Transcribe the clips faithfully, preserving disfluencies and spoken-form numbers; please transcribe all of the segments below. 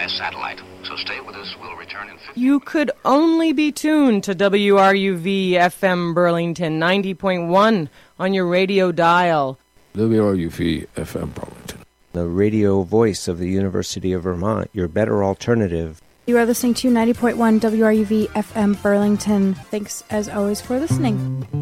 via satellite. So stay with us. We'll return in fifteen You could only be tuned to W R U V F M Burlington ninety point one on your radio dial. W R U V F M Burlington, the radio voice of the University of Vermont, your better alternative. You are listening to ninety point one W R U V F M Burlington. Thanks, as always, for listening.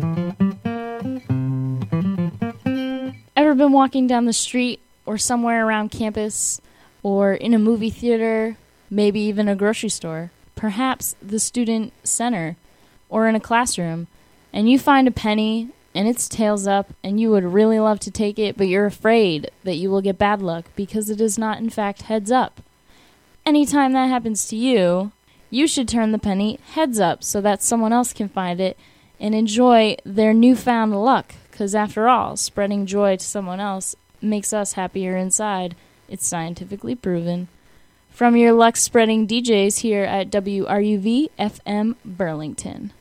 Ever been walking down the street or somewhere around campus or in a movie theater, maybe even a grocery store, perhaps the student center or in a classroom, and you find a penny and it's tails up and you would really love to take it, but you're afraid that you will get bad luck because it is not in fact heads up? Anytime that happens to you, you should turn the penny heads up so that someone else can find it and enjoy their newfound luck. Because after all, spreading joy to someone else makes us happier inside. It's scientifically proven. From your luck-spreading D Js here at W R U V F M Burlington.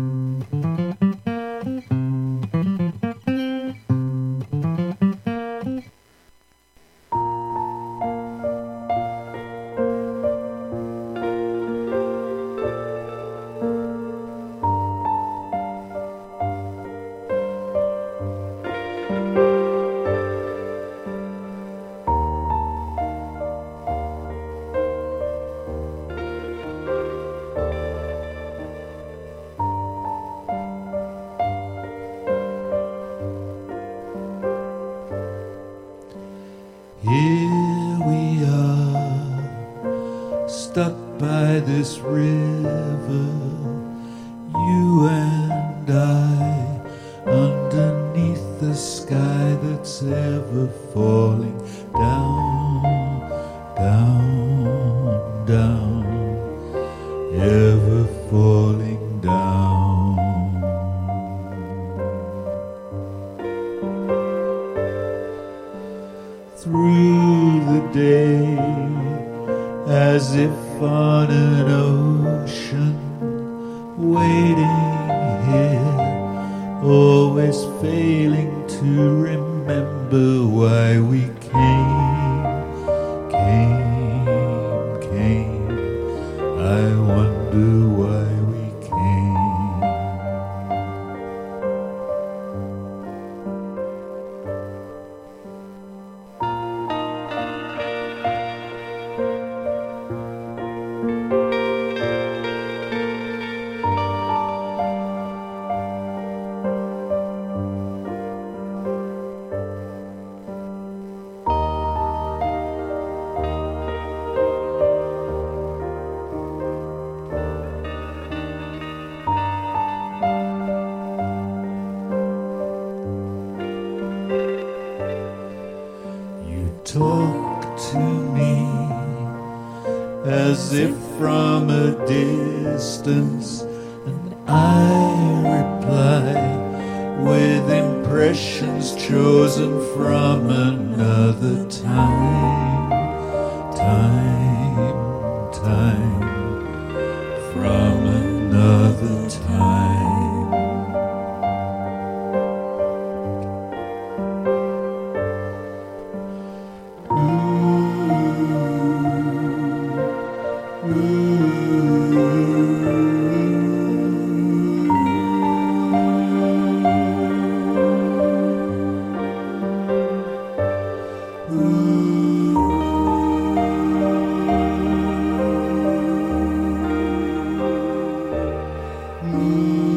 Here we are, stuck by this river, you and I, underneath the sky that's ever falling down, down, down, ever falling down. Through the day, as if on an ocean, waiting here, always failing to remember why we came, came, came. I wonder why we came. Talk to me as if from a distance, and I reply with impressions chosen from another time, time, time, from another time. Ooh. Ooh.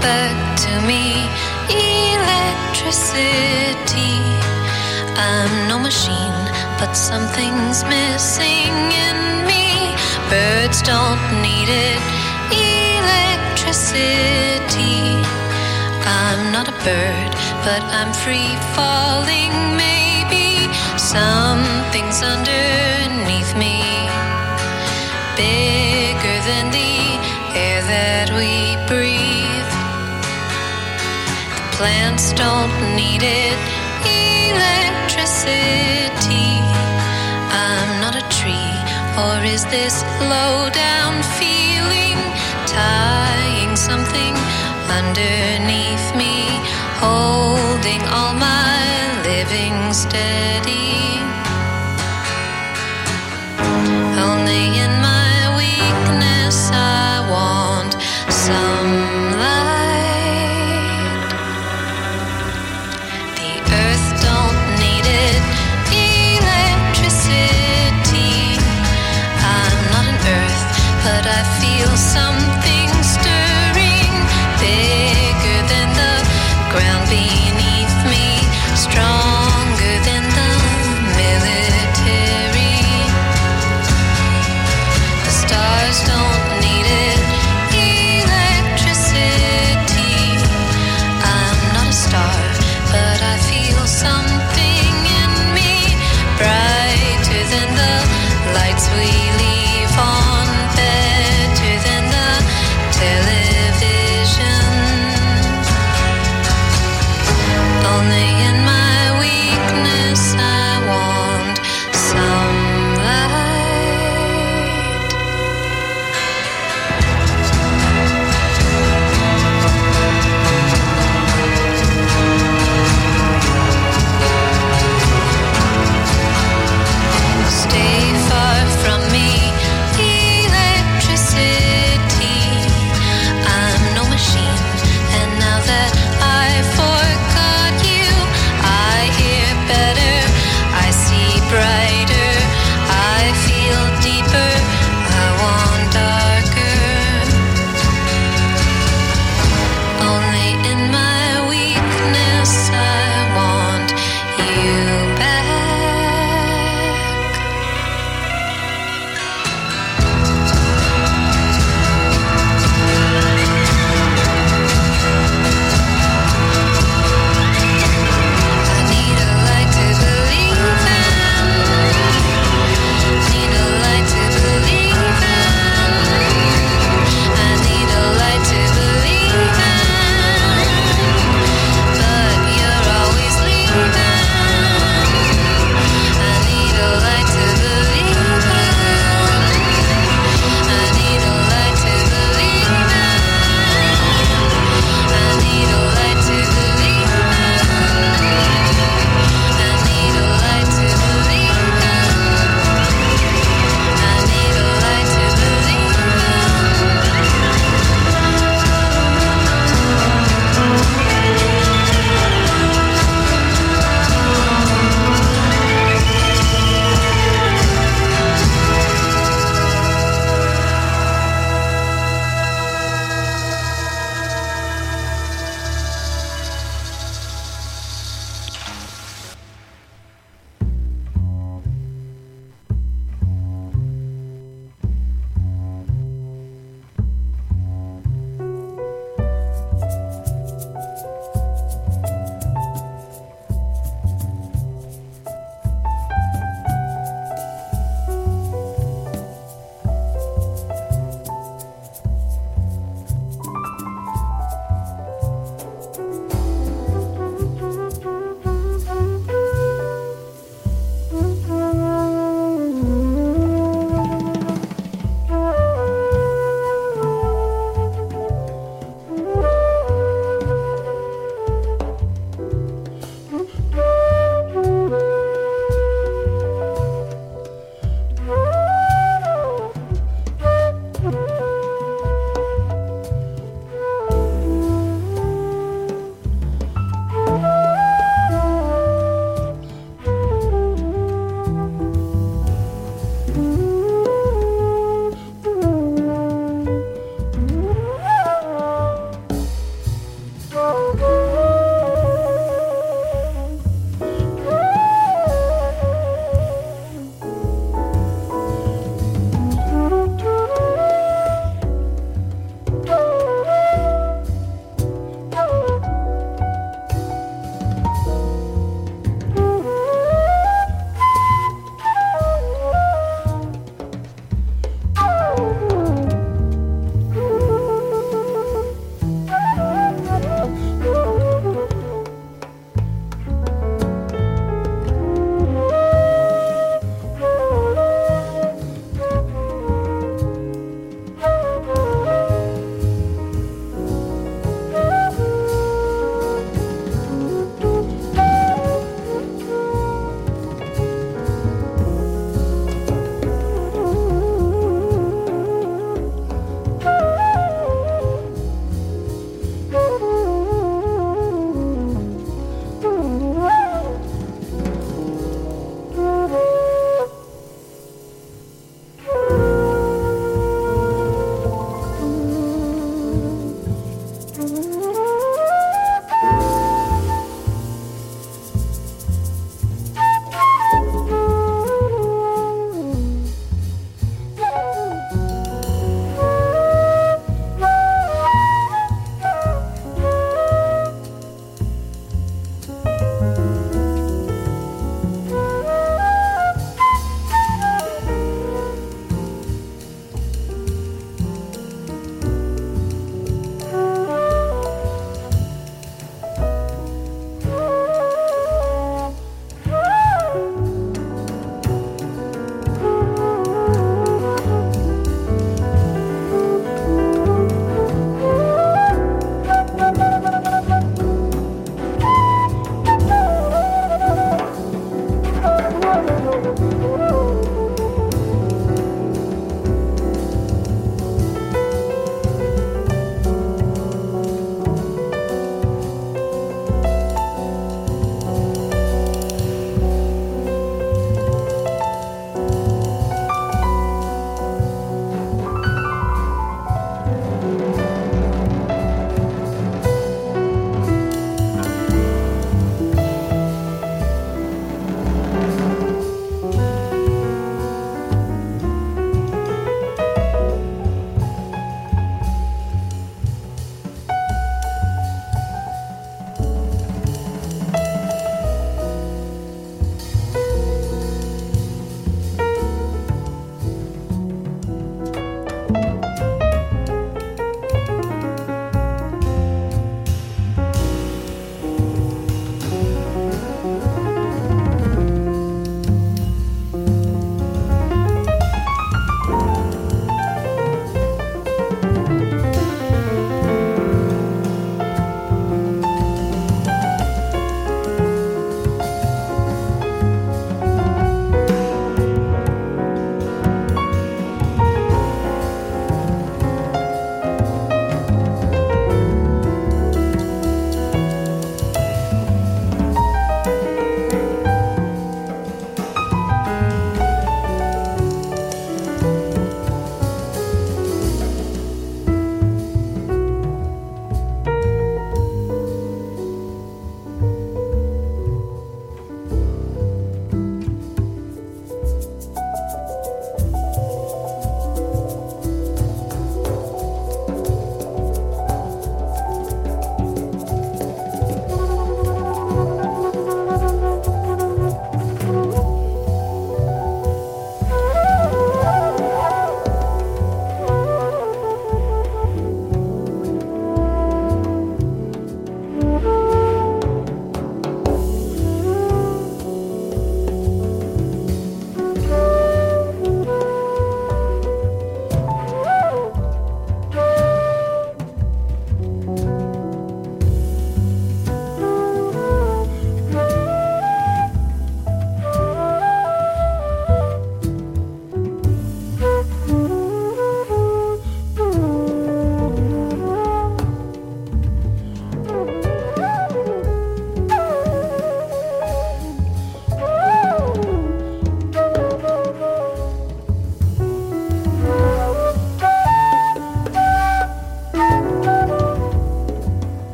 back to me. Electricity. I'm no machine, but something's missing in me. Birds don't need it. Electricity. I'm not a bird, but I'm free falling. Maybe something's underneath me, bigger than the air that we breathe. The plants don't need it. Electricity. I'm not a tree, or is this low down feeling tying something underneath me, holding all my living steady? Only in my weakness I want some light. The earth don't need it. Electricity. I'm not an earth, but I feel something stirring, bigger than the ground beneath me, stronger than the military. The stars don't need it. Electricity. I'm not a star, but I feel something in me, brighter than the lights we leave on, better than the television. Only in my weakness I want some light. Stay far from me.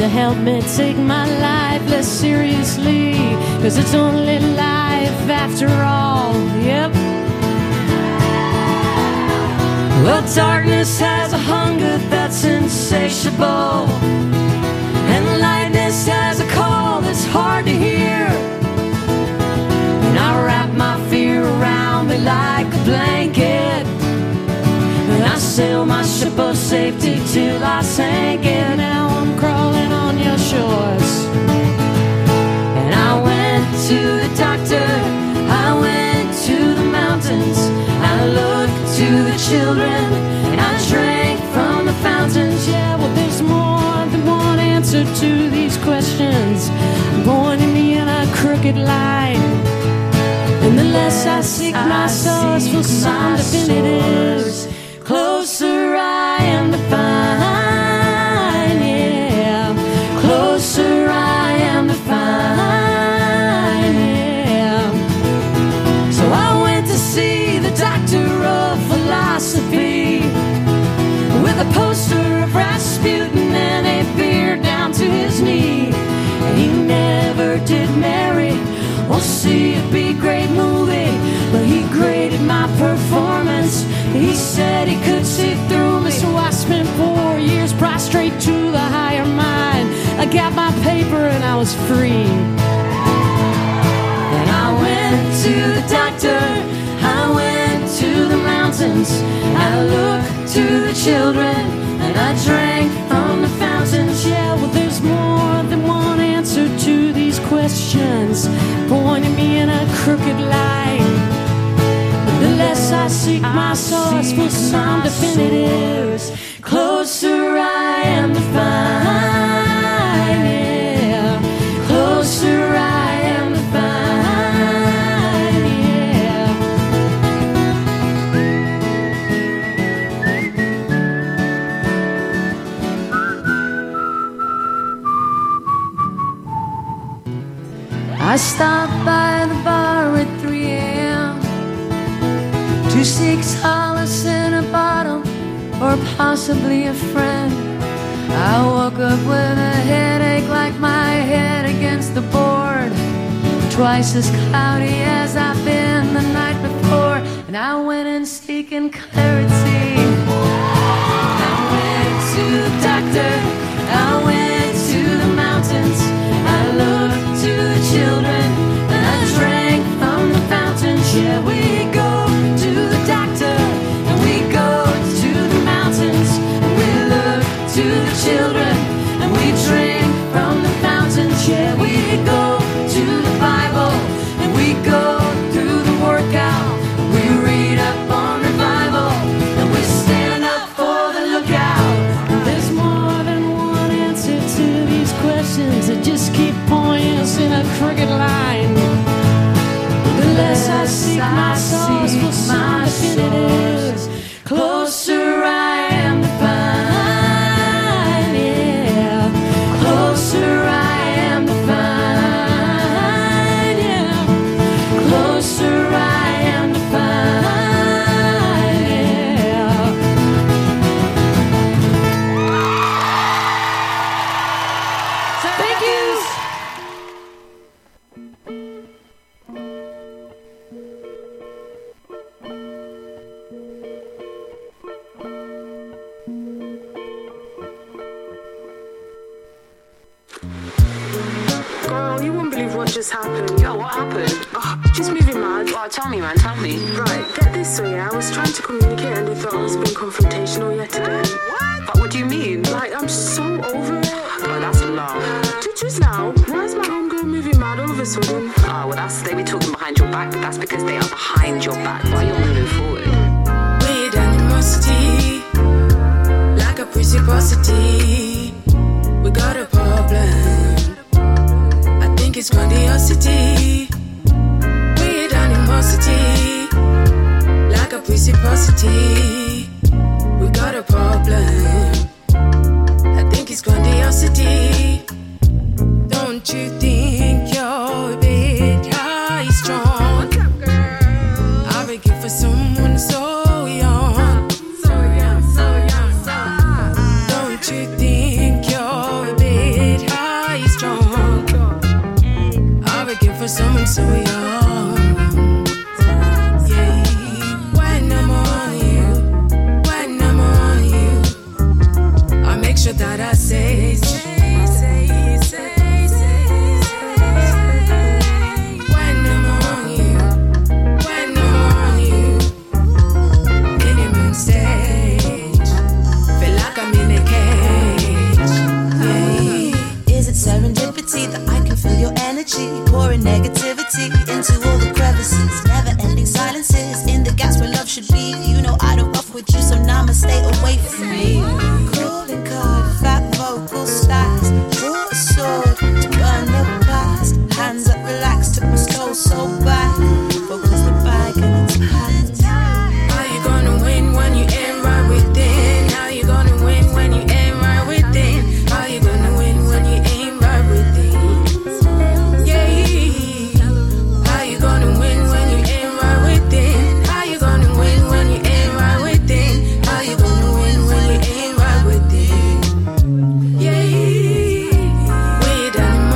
to help me take my life less seriously, 'cause it's only life after all. Yep. Well, darkness has a hunger that's insatiable, and lightness has a call that's hard to hear. And I wrap my fear around me like a blanket, and I sail my ship of safety till I sink it. Now I'm crawling on your shores. And I went to the doctor, I went to the mountains, I looked to the children, and I drank from the fountains. Yeah, well, there's more than one answer to these questions, pointing me in a crooked line. And the less I seek my source for some definitives, closer I am to find, yeah. Closer I am to find, yeah. So I went to see the doctor of philosophy, with a poster of Rasputin and a beard down to his knee. And he never did marry or see a big great movie, but he graded my performance. He said he could see through me, so I spent four years prostrate to the higher mind. I got my paper and I was free. And I went to the doctor, I went to the mountains, I looked to the children, and I drank from the fountains. Yeah, well, there's more than one answer to these questions, pointing me in a crooked line. The less I seek my source for some definitives, closer I am to find, yeah. Closer I am to find, yeah. I stopped by the bar at three a.m. to seek solace in a bottle, or possibly a friend. I woke up with a headache like my head against the board, twice as cloudy as I've been the night before. And I went in seeking clarity. I went to the doctor, I went to the mountains, I looked to the children, and I drank from the fountains. Yeah, we go to the doctor, and we go to the mountains, and we look to the children, and we drink from the fountains. Yeah, we go to the Bible, and we go through the workout, we read up on revival, and we stand up for the lookout. There's more than one answer to these questions that just keep pointing us in a crooked line. The less I seek my source for some definitives, closer I am to find, yeah. Closer I am to find, yeah. Closer I am to find, yeah. Thank you. Girl, you won't believe what just happened. Yo, what happened? Oh, just moving mad. Oh, tell me, man, tell me. Right, get this way, yeah. I was trying to communicate and they thought I was being confrontational yet again. What? But what do you mean? Like, I'm so over it. Oh, that's a lot. Just, just now, why is my homegirl moving mad all of a sudden? Oh, well, that's, they be talking behind your back, but that's because they are behind your back while you're moving forward. Weird animosity, like a precipiosity. We got a problem. I think it's grandiosity. Weird animosity, like a precipiosity. We got a problem. I think it's grandiosity. Don't you think you're a bit high strong? I would give for someone so young. So young, so young, so young. Don't you think you're a bit so young. Yeah, when I'm on you, when I'm on you, I make sure that I say, say, say, say, say, say. When I'm on you, when I'm on you, in a moon stage, feel like I'm in a cage. Yeah. Is it serendipity that I can feel your energy, pouring negativity into all the crevices, never-ending silences in the gaps where love should be. You know I don't rough with you, so now I'ma stay away from me. Calling card, fat vocal styles, draw a sword to burn the past. Hands up, relax, took my soul so back. Focus the bag and it's packed. How you gonna win when you ain't right within? How you gonna win when you ain't right within? How you gonna win when you ain't right within? Yeah. How you gonna win when you ain't right within? How you gonna win when you ain't right within? How you gonna win when you ain't right within? Yeah. Weird animosity,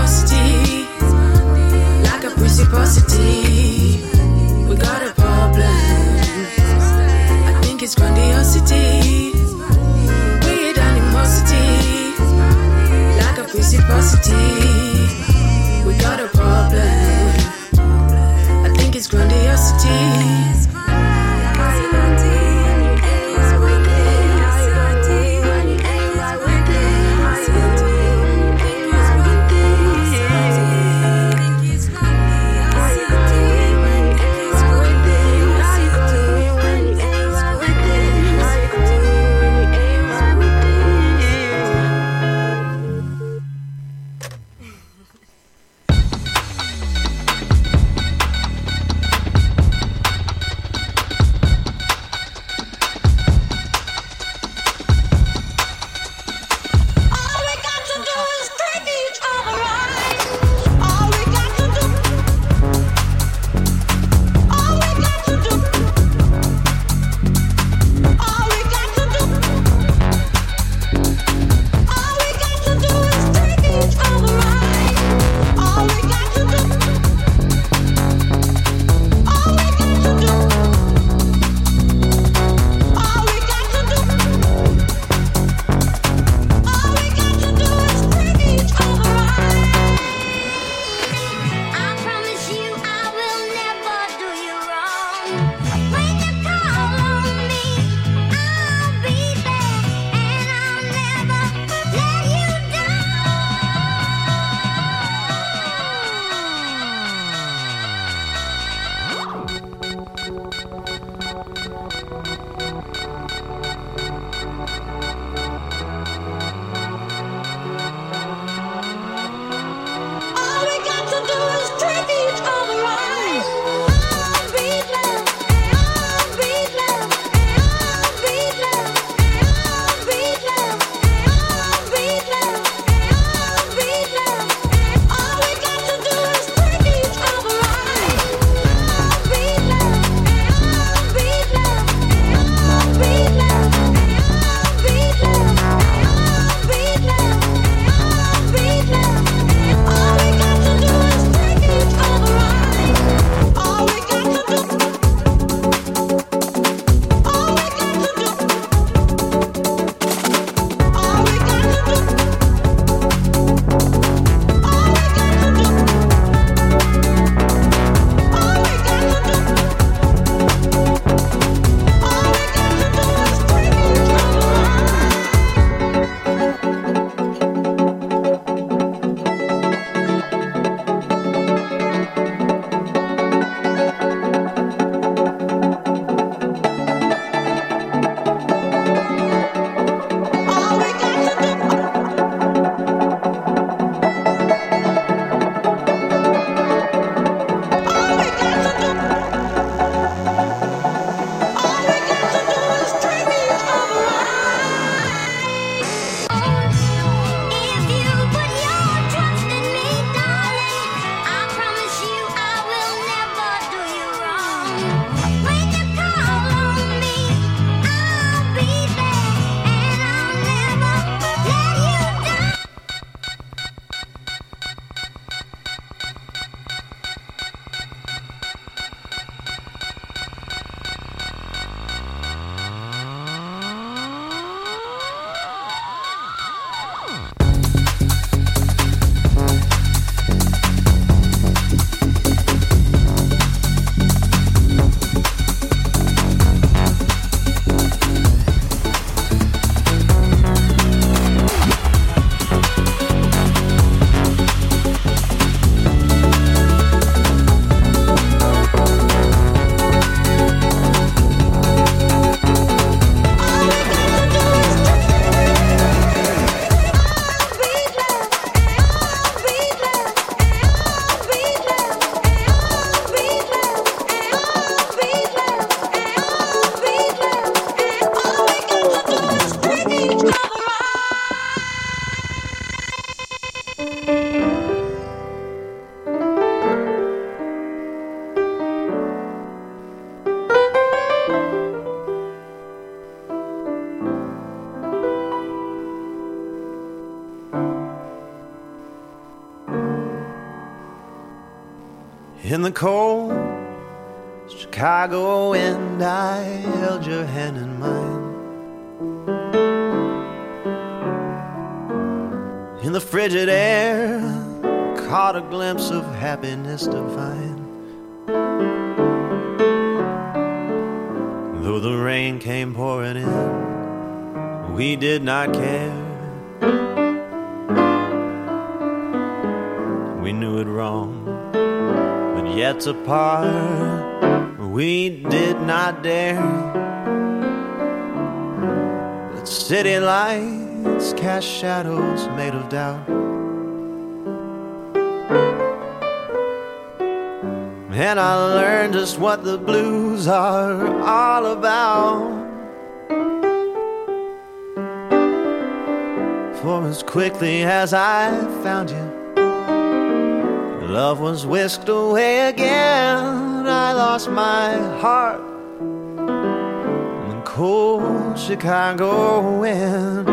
In the cold Chicago wind, I held your hand in mine. In the frigid air, caught a glimpse of happiness divine. Though the rain came pouring in, we did not care. We knew it wrong, but yet apart, we did not dare. But city lights cast shadows made of doubt, and I learned just what the blues are all about. For as quickly as I found you, love was whisked away again. I lost my heart in the cold Chicago wind.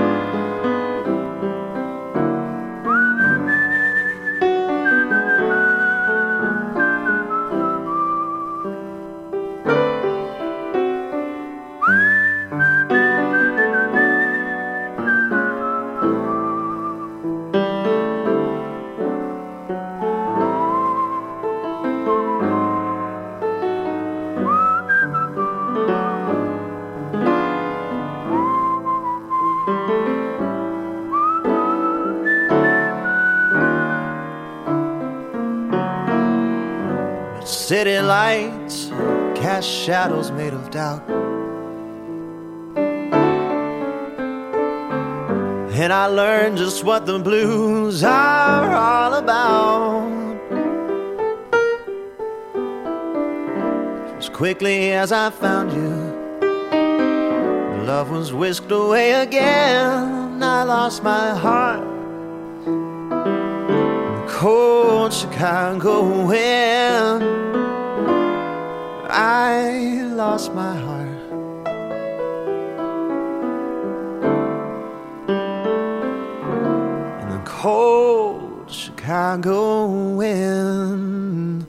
City lights cast shadows made of doubt, and I learned just what the blues are all about. As quickly as I found you, love was whisked away again. I lost my heart, cold Chicago wind. I lost my heart in the cold Chicago wind.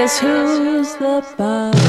Guess who's the boss?